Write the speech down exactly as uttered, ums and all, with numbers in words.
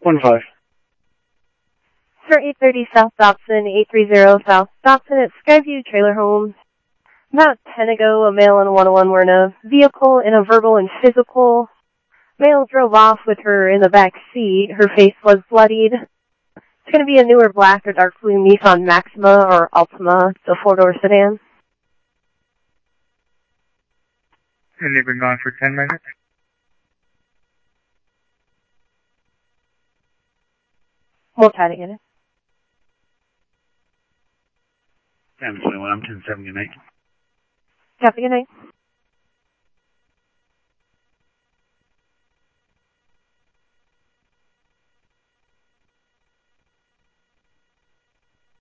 One five. For eight thirty South Dobson, eight thirty South Dobson at Skyview Trailer Homes. About ten ago, a male and a one oh one were in a vehicle in a verbal and physical. Male drove off with her in the back seat. Her face was bloodied. It's going to be a newer black or dark blue Nissan Maxima or Altima. It's a four-door sedan. And they've been gone for ten minutes? We'll try to get it. seven twenty-one, I'm ten seven, good night. Have a good night.